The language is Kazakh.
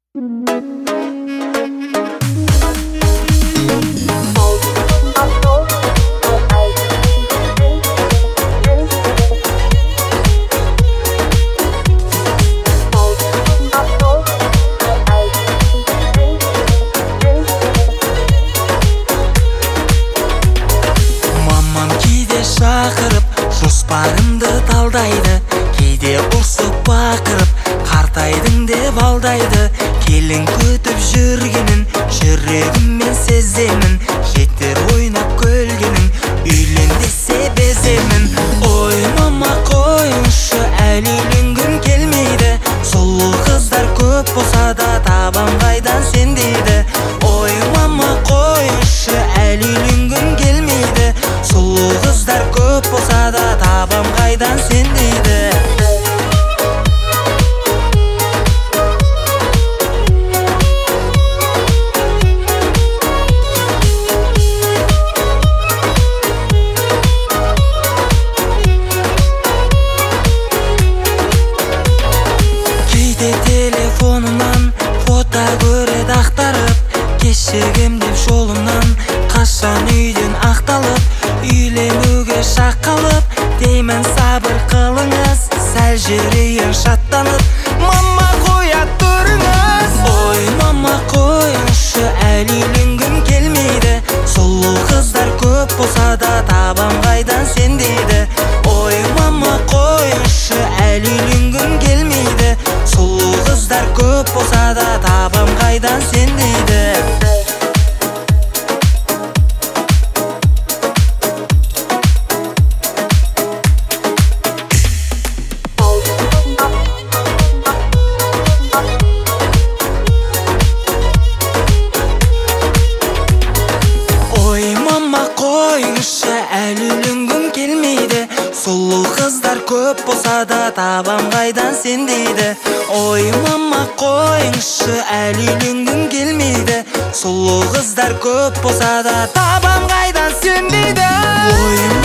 Жоспарымды талдайды, кейде ұрсып бақырып, қартайдың деп алдайды. Келін күтіп жүргенін жүрегіммен сеземін, жетер ойнап көлгенің үйлен десе беземін. Ой мама қойыңшы, әлі үйленгім келмейді, сұлу қыздар көп болса да табам қайдан сен дейді. Ой мама қойыңшы, әлі үйленгім келмейді, сұлу қыздар көп болса да табам қайдан сен дейді. Кейде телефонынан фото көреді ақтарып, кешігем деп жолымнан қашан үйден ақталып, үйленуге шақ қалып, деймін сабыр қылыңыз, сәл жүрейін шаттанып, мама қоя тұрыңыз. Ой мама қойыңшы, әлі үйленгім келмейді, сұлу қыздар көп болса да табам қайдан сен дейді. Ой мама қойыңшы, әлі үйленгім келмейді, сұлу қыздар көп болса да табам қайдан сен дейді. Қойыңшы, әлі үйленгім келмейді, сұлу қыздар көп болса да табам қайдан сен дейді. Ой мама қойыңшы, әлі үйленгім келмейді, сұлу қыздар көп болса да табам қайдан сен дейді. Ой